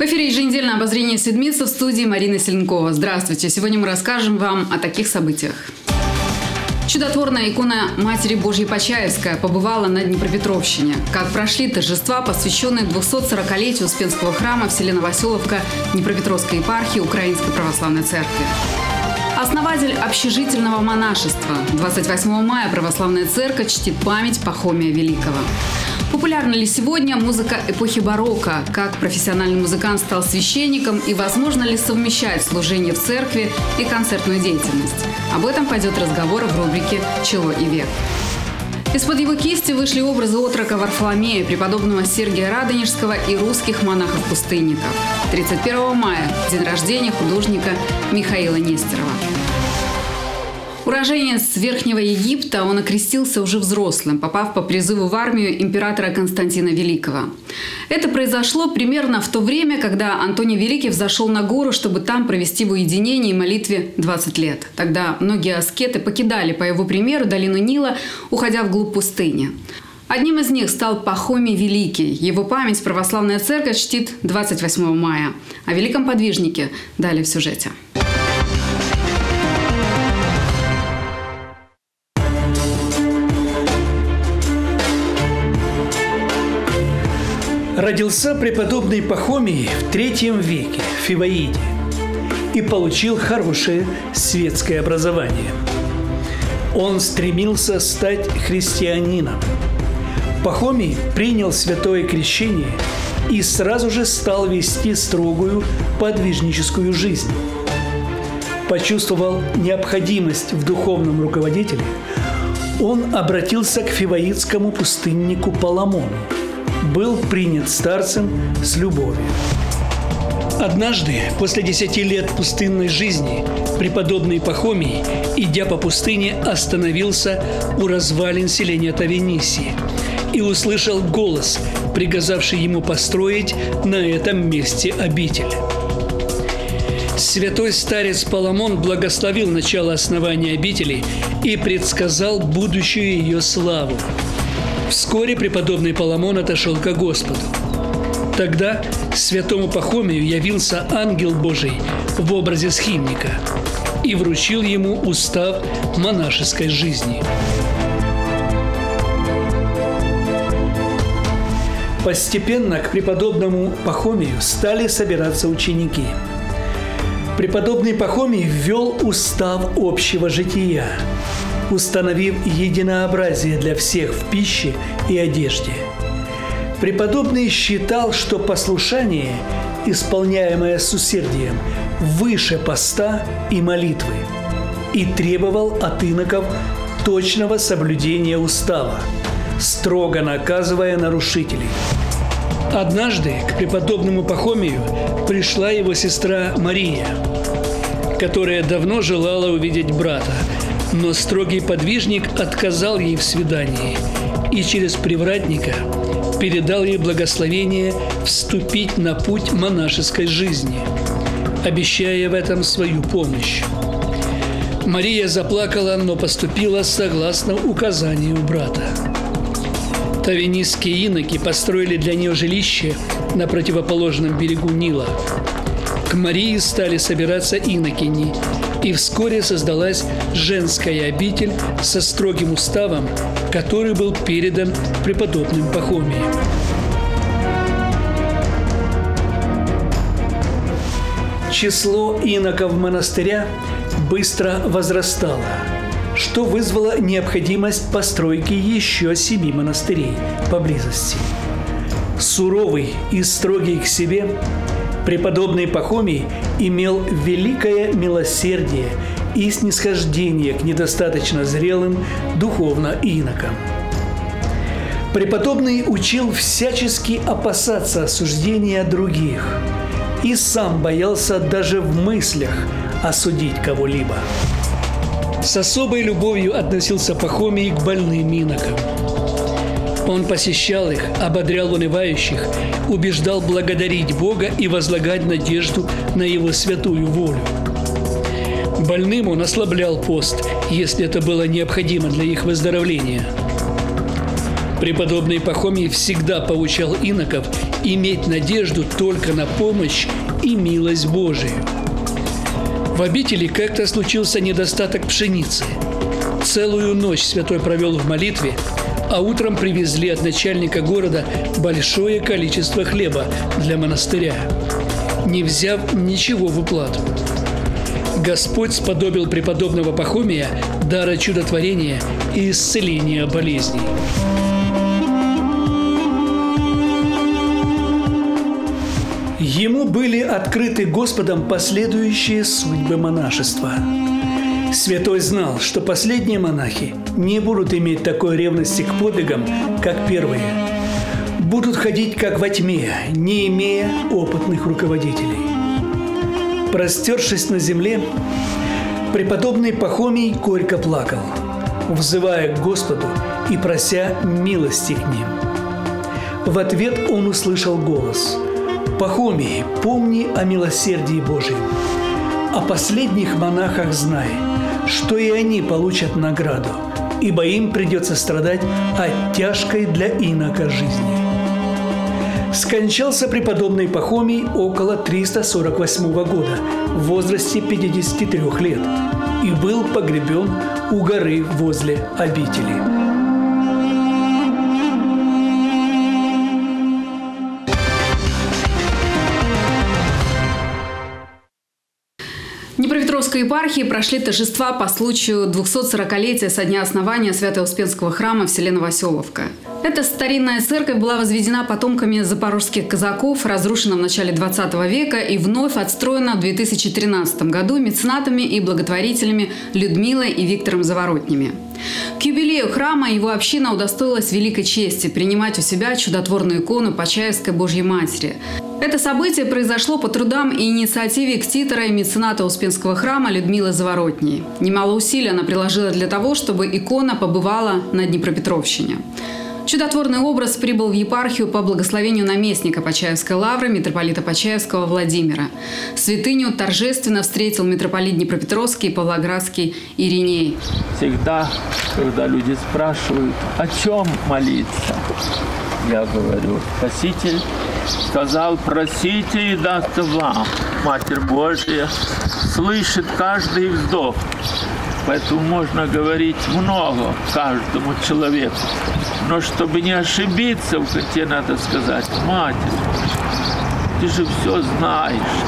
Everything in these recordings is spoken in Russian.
эфире еженедельное обозрение Седмицы, в студии Марина Селенкова. Здравствуйте. Сегодня мы расскажем вам о таких событиях. Чудотворная икона Матери Божьей Почаевская побывала на Днепропетровщине. Как прошли торжества, посвященные 240-летию Успенского храма в селе Новоселовка Днепропетровской епархии Украинской Православной Церкви. Основатель общежительного монашества. 28 мая Православная Церковь чтит память Пахомия Великого. Популярна ли сегодня музыка эпохи барокко? Как профессиональный музыкант стал священником? И возможно ли совмещать служение в церкви и концертную деятельность? Об этом пойдет разговор в рубрике «Чело и век». Из-под его кисти вышли образы отрока Варфоломея, преподобного Сергия Радонежского и русских монахов-пустынников. 31 мая – день рождения художника Михаила Нестерова. Уроженец Верхнего Египта, он окрестился уже взрослым, попав по призыву в армию императора Константина Великого. Это произошло примерно в то время, когда Антоний Великий взошел на гору, чтобы там провести в уединении и молитве 20 лет. Тогда многие аскеты покидали, по его примеру, долину Нила, уходя вглубь пустыни. Одним из них стал Пахомий Великий. Его память православная церковь чтит 28 мая. О великом подвижнике далее в сюжете. Родился преподобный Пахомий в III веке в Фиваиде и получил хорошее светское образование. Он стремился стать христианином. Пахомий принял святое крещение и сразу же стал вести строгую подвижническую жизнь. Почувствовал необходимость в духовном руководителе, он обратился к фиваидскому пустыннику Паламону. Был принят старцем с любовью. Однажды, после 10 лет пустынной жизни, преподобный Пахомий, идя по пустыне, остановился у развалин селения Тавениси и услышал голос, приказавший ему построить на этом месте обитель. Святой старец Паламон благословил начало основания обители и предсказал будущую ее славу. Вскоре преподобный Паламон отошел ко Господу. Тогда святому Пахомию явился ангел Божий в образе схимника и вручил ему устав монашеской жизни. Постепенно к преподобному Пахомию стали собираться ученики. Преподобный Пахомий ввел устав общего жития, установив единообразие для всех в пище и одежде. Преподобный считал, что послушание, исполняемое с усердием, выше поста и молитвы, и требовал от иноков точного соблюдения устава, строго наказывая нарушителей. Однажды к преподобному Пахомию пришла его сестра Мария, которая давно желала увидеть брата, но строгий подвижник отказал ей в свидании и через привратника передал ей благословение вступить на путь монашеской жизни, обещая в этом свою помощь. Мария заплакала, но поступила согласно указанию брата. Тавенисские иноки построили для нее жилище на противоположном берегу Нила. К Марии стали собираться инокини, и вскоре создалась женская обитель со строгим уставом, который был передан преподобным Пахомием. Число иноков монастыря быстро возрастало, что вызвало необходимость постройки еще 7 монастырей поблизости. Суровый и строгий к себе, преподобный Пахомий имел великое милосердие и снисхождение к недостаточно зрелым духовно инокам. Преподобный учил всячески опасаться осуждения других и сам боялся даже в мыслях осудить кого-либо. С особой любовью относился Пахомий к больным инокам. Он посещал их, ободрял унывающих, убеждал благодарить Бога и возлагать надежду на Его святую волю. Больным он ослаблял пост, если это было необходимо для их выздоровления. Преподобный Пахомий всегда поучал иноков иметь надежду только на помощь и милость Божию. В обители как-то случился недостаток пшеницы. Целую ночь святой провел в молитве, а утром привезли от начальника города большое количество хлеба для монастыря, не взяв ничего в уплату. Господь сподобил преподобного Пахомия дара чудотворения и исцеления болезней. Ему были открыты Господом последующие судьбы монашества. Святой знал, что последние монахи не будут иметь такой ревности к подвигам, как первые. Будут ходить как во тьме, не имея опытных руководителей. Простершись на земле, преподобный Пахомий горько плакал, взывая к Господу и прося милости к ним. В ответ он услышал голос: «Пахомий, помни о милосердии Божьем. О последних монахах знай, что и они получат награду, ибо им придется страдать от тяжкой для инока жизни». Скончался преподобный Пахомий около 348 года в возрасте 53 лет и был погребен у горы возле обители. В Днепропетровской епархии прошли торжества по случаю 240-летия со дня основания Свято-Успенского храма в селе Новоселовка. Эта старинная церковь была возведена потомками запорожских казаков, разрушена в начале 20 века и вновь отстроена в 2013 году меценатами и благотворителями Людмилой и Виктором Заворотнями. К юбилею храма его община удостоилась великой чести принимать у себя чудотворную икону Почаевской Божьей Матери. Это событие произошло по трудам и инициативе кститора и мецената Успенского храма Людмилы Заворотней. Немало усилий она приложила для того, чтобы икона побывала на Днепропетровщине. Чудотворный образ прибыл в епархию по благословению наместника Почаевской лавры митрополита Почаевского Владимира. Святыню торжественно встретил митрополит Днепропетровский и Павлоградский Ириней. Всегда, когда люди спрашивают, о чем молиться, я говорю: Спаситель сказал: просите и дастся вам. Матерь Божия слышит каждый вздох. Поэтому можно говорить много каждому человеку. Но чтобы не ошибиться, тебе надо сказать: Матерь, ты же все знаешь.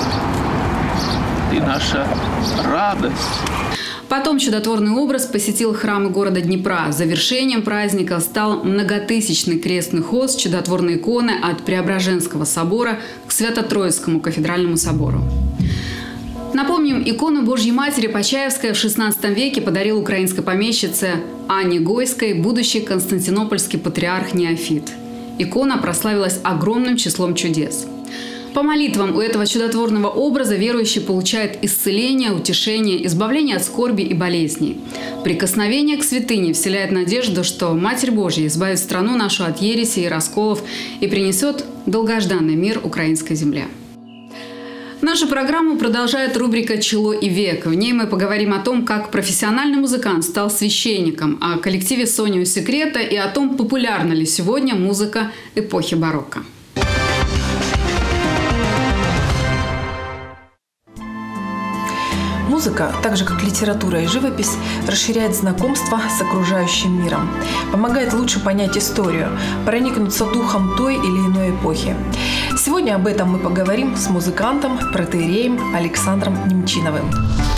Ты наша радость. Потом чудотворный образ посетил храмы города Днепра. Завершением праздника стал многотысячный крестный ход с чудотворной иконы от Преображенского собора к Свято-Троицкому кафедральному собору. Напомним, икону Божьей Матери Почаевская в XVI веке подарил украинской помещице Анне Гойской будущий константинопольский патриарх Неофит. Икона прославилась огромным числом чудес. По молитвам у этого чудотворного образа верующий получает исцеление, утешение, избавление от скорби и болезней. Прикосновение к святыне вселяет надежду, что Матерь Божья избавит страну нашу от ереси и расколов и принесет долгожданный мир украинской земле. Нашу программу продолжает рубрика «Чело и век». В ней мы поговорим о том, как профессиональный музыкант стал священником, о коллективе «Сонио Секрета» и о том, популярна ли сегодня музыка эпохи барокко. Музыка, так же как литература и живопись, расширяет знакомство с окружающим миром, помогает лучше понять историю, проникнуться духом той или иной эпохи. Сегодня об этом мы поговорим с музыкантом, протоиереем Александром Немчиновым.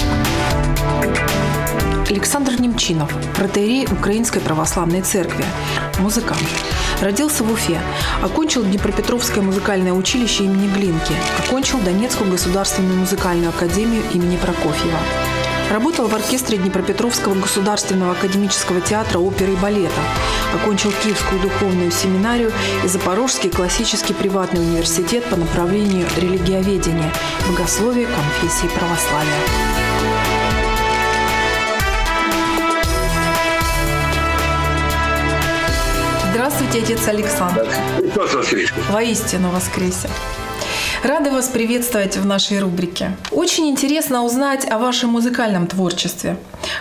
Александр Немчинов, протоиерей Украинской православной церкви, музыкант. Родился в Уфе, окончил Днепропетровское музыкальное училище имени Глинки, окончил Донецкую государственную музыкальную академию имени Прокофьева. Работал в оркестре Днепропетровского государственного академического театра оперы и балета, окончил Киевскую духовную семинарию и Запорожский классический приватный университет по направлению религиоведения, богословия, конфессии православия. Здравствуйте, отец Александр. Воистину воскресе. Рады вас приветствовать в нашей рубрике. Очень интересно узнать о вашем музыкальном творчестве.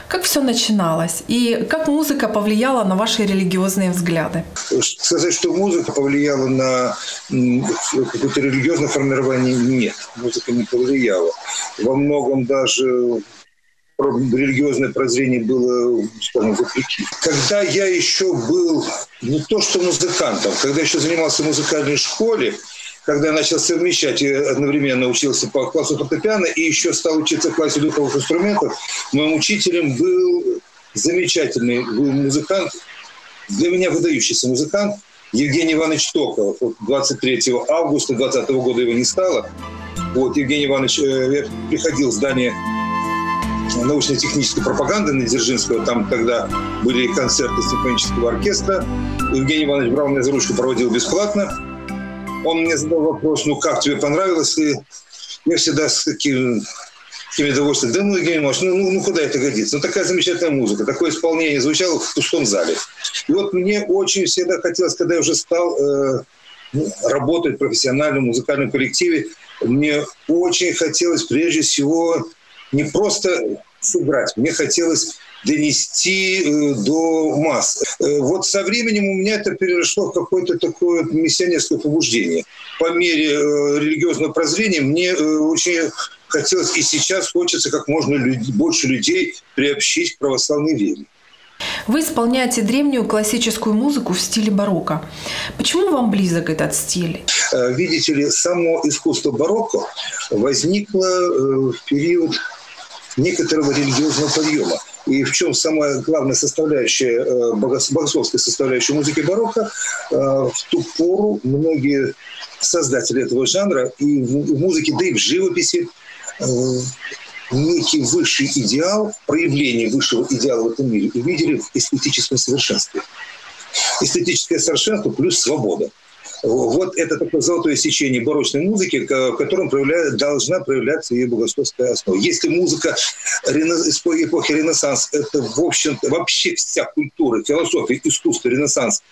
Как все начиналось и как музыка повлияла на ваши религиозные взгляды? Сказать, что музыка повлияла на какое-то религиозное формирование, нет. Музыка не повлияла. Во многом даже религиозное прозрение было, скажем, вопреки. Когда я еще был не то что музыкантом, когда я еще занимался в музыкальной школе, когда я начал совмещать, я одновременно учился по классу фортепиано и еще стал учиться в классе духовых инструментов, моим учителем был замечательный музыкант, для меня выдающийся музыкант Евгений Иванович Токолов. 23 августа 2020 года его не стало. Евгений Иванович, я приходил в здание научно-технической пропаганды на Дзержинского, там тогда были концерты симфонического оркестра. Евгений Иванович брал меня за ручку, проводил бесплатно. Он мне задал вопрос: как тебе понравилось? И я всегда с таким удовольствием: Евгений Иванович, куда это годится? Такая замечательная музыка, такое исполнение звучало в пустом зале. И мне очень всегда хотелось, когда я уже стал работать в профессиональном музыкальном коллективе, мне очень хотелось прежде всего не просто сыграть, мне хотелось донести до масс. Со временем у меня это переросло в какое-то такое миссионерское побуждение. По мере религиозного прозрения мне очень хотелось, и сейчас хочется как можно больше людей приобщить к православной вере. Вы исполняете древнюю классическую музыку в стиле барокко. Почему вам близок этот стиль? Видите ли, само искусство барокко возникло в период некоторого религиозного подъема. И в чем самая главная составляющая, богословская составляющая музыки барокко, в ту пору многие создатели этого жанра и в музыке, да и в живописи, некий высший идеал, проявление высшего идеала в этом мире увидели в эстетическом совершенстве. Эстетическое совершенство плюс свобода. Это такое золотое сечение барочной музыки, в котором должна проявляться ее богословская основа. Если музыка эпохи Ренессанс – это, в общем-то, вообще вся культура, философия, искусство, Ренессанс,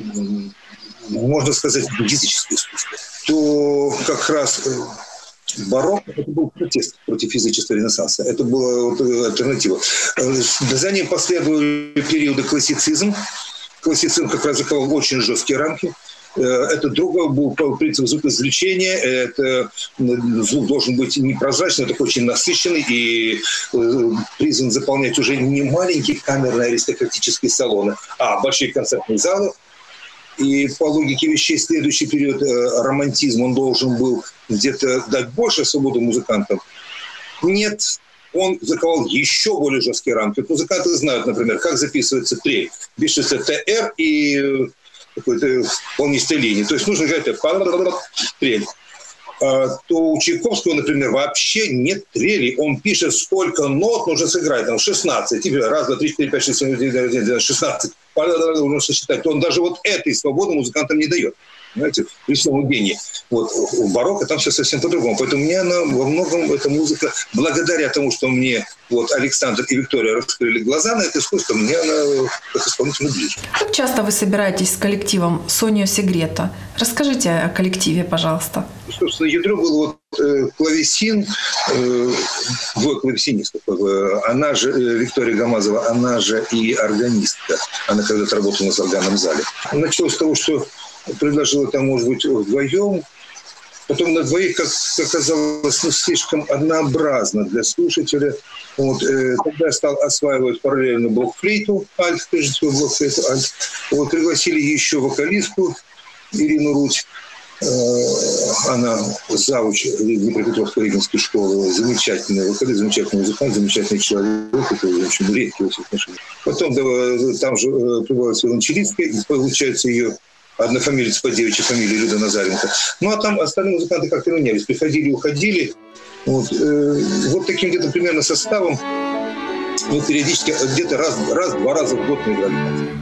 можно сказать, буддистическое искусство, то как раз барокко – это был протест против язычества Ренессанса. Это была альтернатива. За ним последовали периоды классицизм. Классицизм как раз заковал очень жесткие рамки. Это другой был принцип звукоизвлечения. Это звук должен быть непрозрачный, такой очень насыщенный и призван заполнять уже не маленькие камерные аристократические салоны, а большие концертные залы. И по логике вещей следующий период романтизма, он должен был где-то дать больше свободы музыкантам. Нет, он заковал еще более жесткие рамки. Музыканты знают, например, как записывается трель. Пишется ТР и какой-то волнистой линии. То есть нужно играть трель. То у Чайковского, например, вообще нет трели. Он пишет, сколько нот нужно сыграть. Там 16. Раз, два, три, четыре, пять, шесть, семь, 16. Нужно сосчитать. Он даже этой свободы музыкантам не дает. Понимаете, при всем гении. У барокко там все совсем по-другому. Поэтому мне она во многом, эта музыка, благодаря тому, что мне Александр и Виктория раскрыли глаза на это искусство, мне она как исполнителю ближе. Как часто вы собираетесь с коллективом Сонио Сегрето? Расскажите о коллективе, пожалуйста. Собственно, ядро было клавесин, двое клавесинистов. Она же, Виктория Гамазова, она же и органистка. Она когда-то работала в органном зале. Началось с того, что предложила там, может быть, вдвоем. Потом на двоих, как оказалось, слишком однообразно для слушателя. Тогда я стал осваивать параллельно блокфлейту, альт, прежде всего блокфлейту, альт. Пригласили еще вокалистку Ирину Рудь. Она завуч Днепропетровской регенской школы. Замечательная вокалист, замечательный музыкант, замечательный человек. Это, в общем, редкий во всех отношениях. Потом там же прибавилась Виолончелистка, и получается ее однофамилец по девичьей фамилии Люда Назаренко. А там остальные музыканты как-то менялись. Приходили, уходили. Таким где-то примерно составом периодически где-то два раза в год мы играли.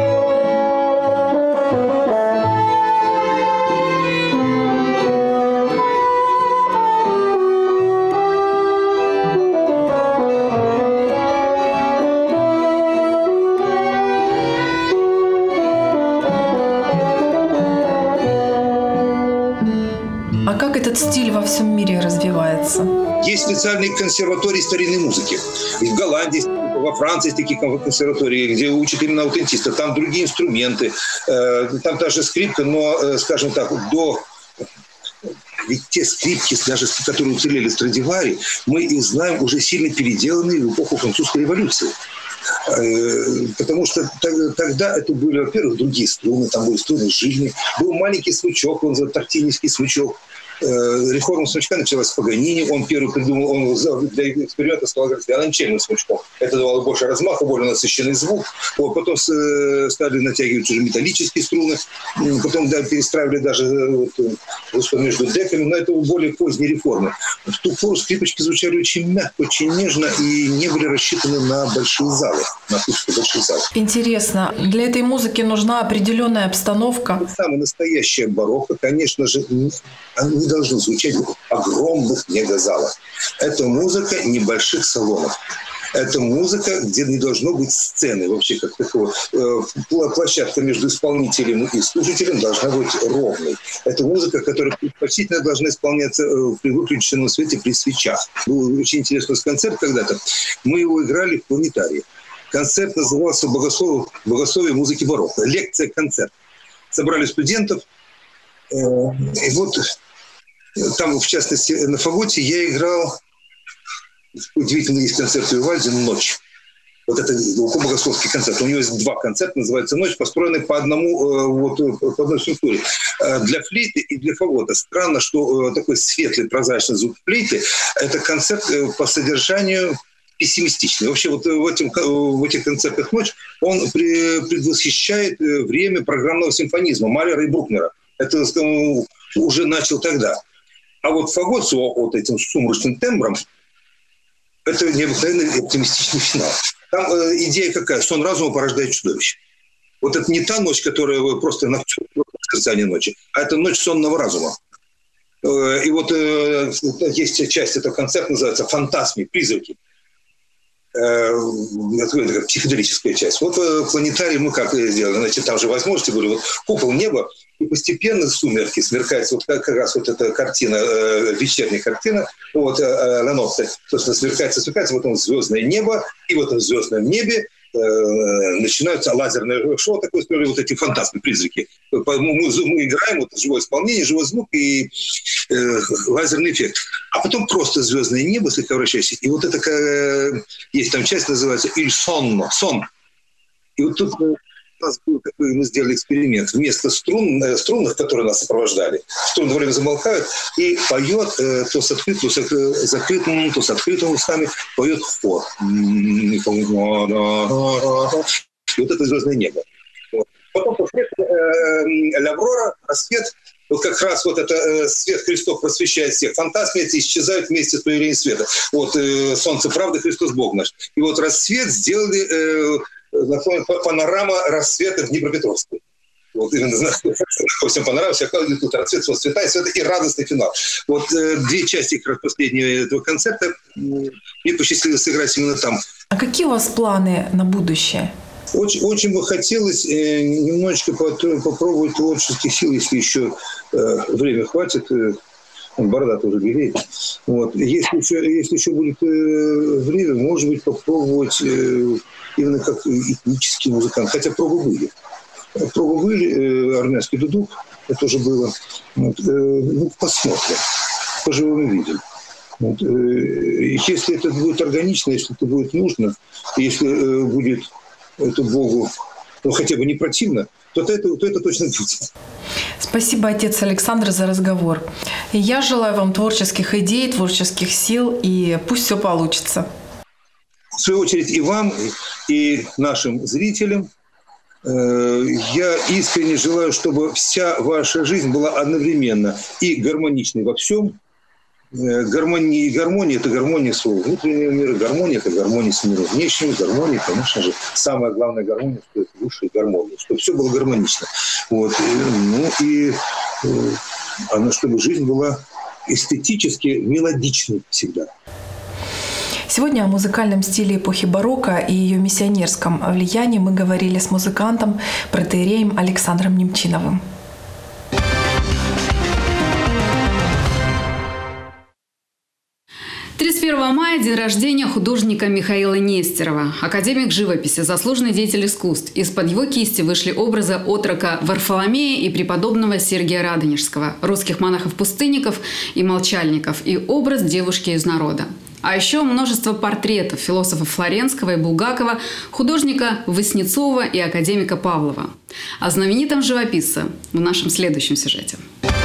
А как этот стиль во всем мире развивается? Есть специальные консерватории старинной музыки. И в Голландии, в во Франции есть такие консерватории, где учат именно аутентиста. Там другие инструменты, там та же скрипка, но, скажем так, ведь те скрипки, даже которые уцелели Страдивари, мы их знаем уже сильно переделанные в эпоху французской революции. Потому что тогда это были, во-первых, другие струны, там были струны жизни. Был маленький смычок, он называется тактиневский смычок. Реформа смычка началась с Паганини. Он первый придумал, он для эксперимента стал виолончельным смычком. Это давало больше размаха, более насыщенный звук. Потом стали натягивать уже металлические струны. Потом перестраивали даже между деками. Но это более поздние реформы. В ту пору скрипочки звучали очень мягко, очень нежно и не были рассчитаны на большие залы, на акустику больших залов. Интересно, для этой музыки нужна определенная обстановка? Самая настоящая барокко, конечно же, не должно звучать в огромных мегазалах. Это музыка небольших салонов. Это музыка, где не должно быть сцены. Вообще, как такого, площадка между исполнителем и слушателем должна быть ровной. Это музыка, которая предпочтительно должна исполняться при выключенном свете, при свечах. Был очень интересный концерт когда-то. Мы его играли в планетарии. Концерт назывался «Богословие музыки барокко». Лекция-концерт. Собрали студентов. И вот там, в частности, на фаготе я играл удивительный есть концерт Вивальди «Ночь». Вот это глубоко богословский концерт. У него есть два концерта, называется «Ночь», построенные по одной структуре. Для флейты и для фагота. Странно, что такой светлый, прозрачный звук флейты – это концерт по содержанию пессимистичный. Вообще вот в этих концертах «Ночь» он предвосхищает время программного симфонизма Малера и Брукнера. Это уже начал тогда. А вот фагот с вот этим сумрачным тембром – это необыкновенный оптимистичный финал. Там идея какая? Сон разума порождает чудовище. Вот это не та ночь, которая просто на созерцание ночи, а это ночь сонного разума. И вот есть часть этого концерта, называется «Фантасми», «Призраки». Это психоделическая часть. Вот планетарий мы как сделали. Значит, там же возможности были. Вот купол неба, и постепенно сумерки смеркаются. Вот как раз вот эта картина, вечерняя картина, вот Ленофте, собственно, смеркается, вот там звездное небо, и в этом звездном небе начинаются лазерное шоу, такое, вот эти фантастные призраки. Мы играем, вот живое исполнение, живой звук и лазерный эффект. А потом просто звездное небо, слегка вращающееся. И вот это, есть там часть, называется «Il sonno», сон. И вот тут у нас был такой, мы сделали эксперимент. Вместо струнных, которые нас сопровождали, струны во время замолкают, и поет то с открытым, то с закрытым, то с открытым устами, поет хор. И вот это звездное небо. Потом после «L'Aurora», рассвет, вот как раз вот это свет Христов просвещает всех. Фантазмы эти исчезают вместе с появлением света. Вот солнце правды, Христос Бог наш. И вот рассвет сделали панорама рассвета в Днепропетровске. Вот именно всем понравился, тут рассвет, цвета и света, и радостный финал. Вот две части как раз последнего этого концерта мне посчастливилось сыграть именно там. А какие у вас планы на будущее? Очень бы хотелось немножечко попробовать творческих сил, если еще время хватит. Борода тоже белеет. Вот. Если еще будет время, может быть, попробовать именно как этнический музыкант. Хотя пробы были. Армянский дудук, это уже было. Вот. Посмотрим. Поживем и видим. Вот. Если это будет органично, если это будет нужно, если будет это Богу хотя бы не противно, то это точно будет. Спасибо, отец Александр, за разговор. И я желаю вам творческих идей, творческих сил, и пусть все получится. В свою очередь и вам, и нашим зрителям я искренне желаю, чтобы вся ваша жизнь была одновременно и гармоничной во всем. Гармония – это гармония своего внутреннего мира, гармония – это гармония с миром внешним, гармония, конечно же, самая главная гармония, что это высшая гармония, чтобы все было гармонично. Вот. Чтобы жизнь была эстетически мелодичной всегда. Сегодня о музыкальном стиле эпохи барокко и ее миссионерском влиянии мы говорили с музыкантом, протоиереем Александром Немчиновым. 31 мая – день рождения художника Михаила Нестерова, академик живописи, заслуженный деятель искусств. Из-под его кисти вышли образы отрока Варфоломея и преподобного Сергия Радонежского, русских монахов-пустынников и молчальников, и образ девушки из народа. А еще множество портретов философа Флоренского и Булгакова, художника Васнецова и академика Павлова. О знаменитом живописце в нашем следующем сюжете.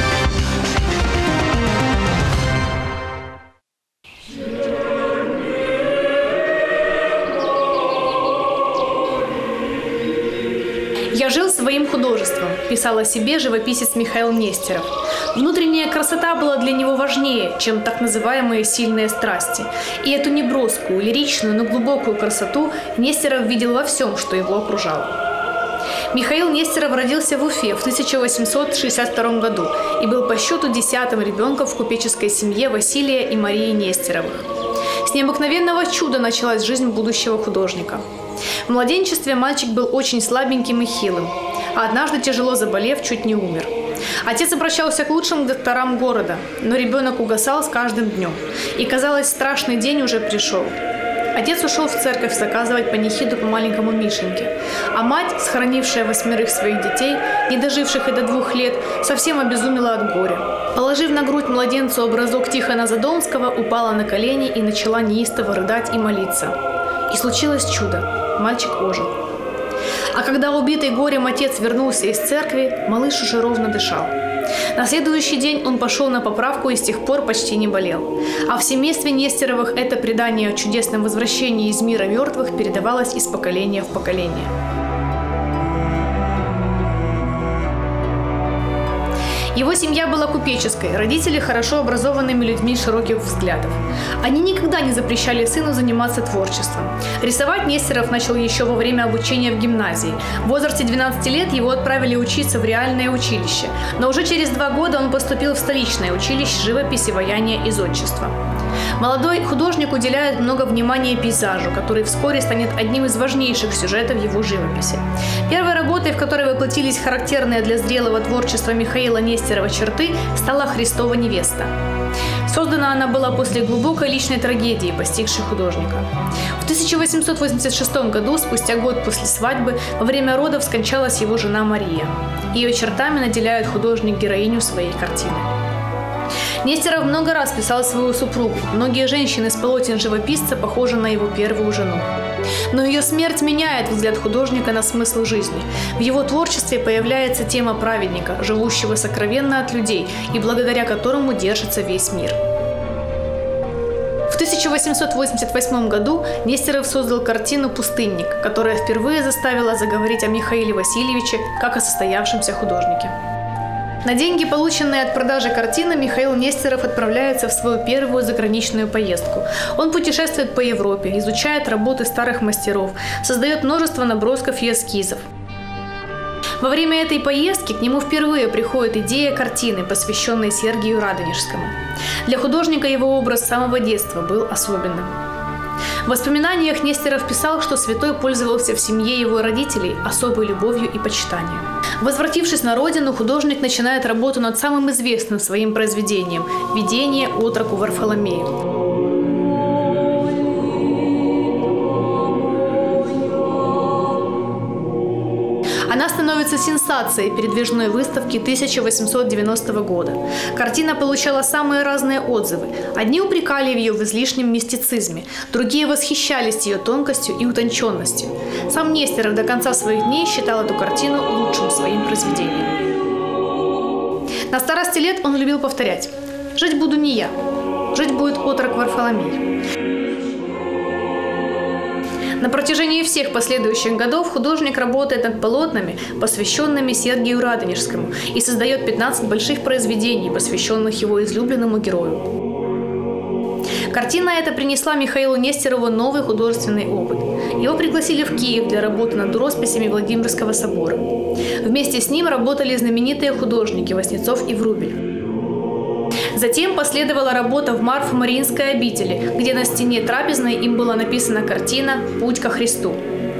«Я жил своим художеством», – писал о себе живописец Михаил Нестеров. Внутренняя красота была для него важнее, чем так называемые сильные страсти. И эту неброскую, лиричную, но глубокую красоту Нестеров видел во всем, что его окружало. Михаил Нестеров родился в Уфе в 1862 году и был по счету 10-м ребенком в купеческой семье Василия и Марии Нестеровых. С необыкновенного чуда началась жизнь будущего художника. В младенчестве мальчик был очень слабеньким и хилым, а однажды, тяжело заболев, чуть не умер. Отец обращался к лучшим докторам города, но ребенок угасал с каждым днем, и, казалось, страшный день уже пришел. Отец ушел в церковь заказывать панихиду по маленькому Мишеньке, а мать, сохранившая 8 своих детей, не доживших и до 2 лет, совсем обезумела от горя. Положив на грудь младенцу образок Тихона Задонского, упала на колени и начала неистово рыдать и молиться. И случилось чудо. Мальчик ожил. А когда убитый горем отец вернулся из церкви, малыш уже ровно дышал. На следующий день он пошел на поправку и с тех пор почти не болел. А в семействе Нестеровых это предание о чудесном возвращении из мира мертвых передавалось из поколения в поколение. Его семья была купеческой, родители хорошо образованными людьми широких взглядов. Они никогда не запрещали сыну заниматься творчеством. Рисовать Нестеров начал еще во время обучения в гимназии. В возрасте 12 лет его отправили учиться в реальное училище, но уже через 2 года он поступил в столичное училище живописи, ваяния и зодчества. Молодой художник уделяет много внимания пейзажу, который вскоре станет одним из важнейших сюжетов его живописи. Первой работой, в которой воплотились характерные для зрелого творчества Михаила Нестерова черты, стала «Христова невеста». Создана она была после глубокой личной трагедии, постигшей художника. В 1886 году, спустя год после свадьбы, во время родов скончалась его жена Мария. Ее чертами наделяет художник героиню своей картины. Нестеров много раз писал свою супругу. Многие женщины с полотен живописца похожи на его первую жену. Но ее смерть меняет взгляд художника на смысл жизни. В его творчестве появляется тема праведника, живущего сокровенно от людей и благодаря которому держится весь мир. В 1888 году Нестеров создал картину «Пустынник», которая впервые заставила заговорить о Михаиле Васильевиче как о состоявшемся художнике. На деньги, полученные от продажи картины, Михаил Нестеров отправляется в свою первую заграничную поездку. Он путешествует по Европе, изучает работы старых мастеров, создает множество набросков и эскизов. Во время этой поездки к нему впервые приходит идея картины, посвященной Сергию Радонежскому. Для художника его образ с самого детства был особенным. В воспоминаниях Нестеров писал, что святой пользовался в семье его родителей особой любовью и почитанием. Возвратившись на родину, художник начинает работу над самым известным своим произведением – «Видение отроку Варфоломею». Она становится сенсацией передвижной выставки 1890 года. Картина получала самые разные отзывы. Одни упрекали ее в излишнем мистицизме, другие восхищались ее тонкостью и утонченностью. Сам Нестеров до конца своих дней считал эту картину лучшим своим произведением. На старости лет он любил повторять: «Жить буду не я, жить будет отрок Варфоломей». На протяжении всех последующих годов художник работает над полотнами, посвященными Сергию Радонежскому, и создает 15 больших произведений, посвященных его излюбленному герою. Картина эта принесла Михаилу Нестерову новый художественный опыт. Его пригласили в Киев для работы над росписями Владимирского собора. Вместе с ним работали знаменитые художники Васнецов и Врубель. Затем последовала работа в Марфо-Мариинской обители, где на стене трапезной им была написана картина «Путь ко Христу».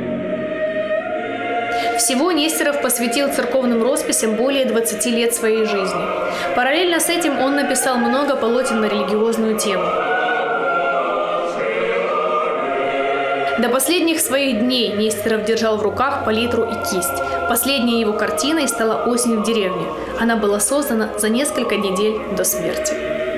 Всего Нестеров посвятил церковным росписям более 20 лет своей жизни. Параллельно с этим он написал много полотен на религиозную тему. До последних своих дней Нестеров держал в руках палитру и кисть. Последней его картиной стала «Осень в деревне». Она была создана за несколько недель до смерти.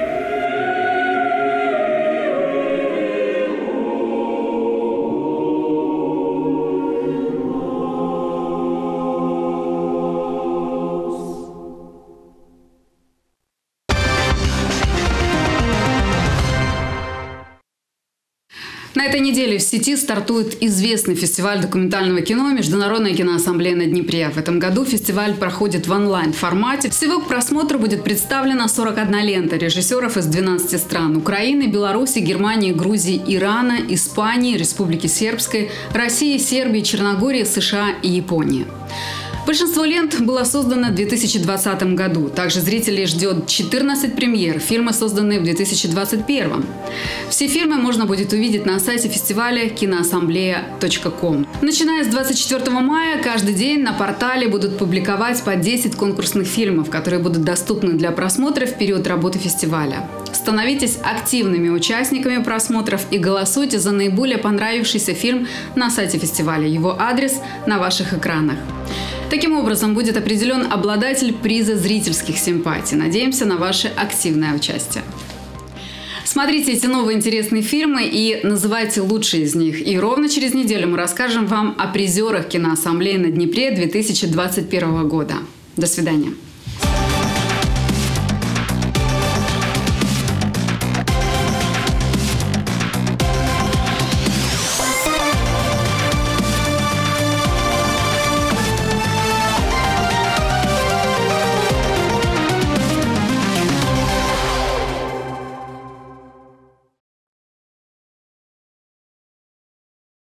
На этой неделе в сети стартует известный фестиваль документального кино «Международная киноассамблея на Днепре». В этом году фестиваль проходит в онлайн-формате. Всего к просмотру будет представлена 41 лента режиссеров из 12 стран – Украины, Беларуси, Германии, Грузии, Ирана, Испании, Республики Сербской, России, Сербии, Черногории, США и Японии. Большинство лент было создано в 2020 году. Также зрителей ждет 14 премьер, фильмы, созданные в 2021. Все фильмы можно будет увидеть на сайте фестиваля киноассамблея.ком. Начиная с 24 мая каждый день на портале будут публиковать по 10 конкурсных фильмов, которые будут доступны для просмотра в период работы фестиваля. Становитесь активными участниками просмотров и голосуйте за наиболее понравившийся фильм на сайте фестиваля. Его адрес на ваших экранах. Таким образом, будет определен обладатель приза зрительских симпатий. Надеемся на ваше активное участие. Смотрите эти новые интересные фильмы и называйте лучшие из них. И ровно через неделю мы расскажем вам о призерах киноассамблеи на Днепре 2021 года. До свидания.